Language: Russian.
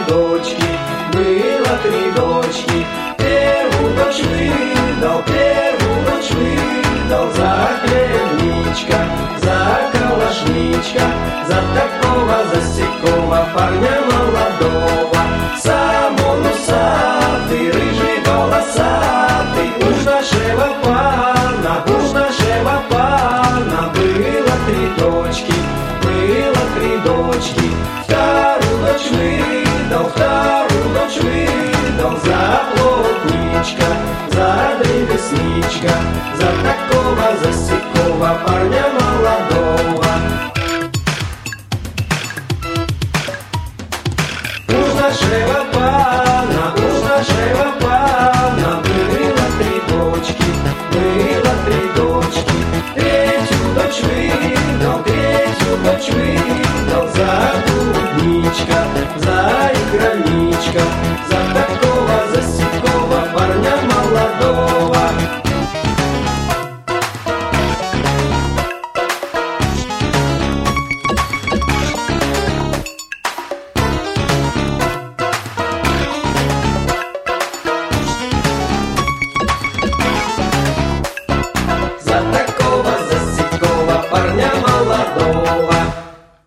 дочки, было три дочки. Первую дочь выдал за хлебничка, за калашничка, за такого, за сякого парня молодого. Сам он усатый, рыжий волосатый, уж нашего пана было три дочки, вторую дочь выдал за плотничка, за древесничка, за такого, за сякого парня молодого. Уж нашего пана было три дочки, третью дочь выдал за клубничка, за игральничка,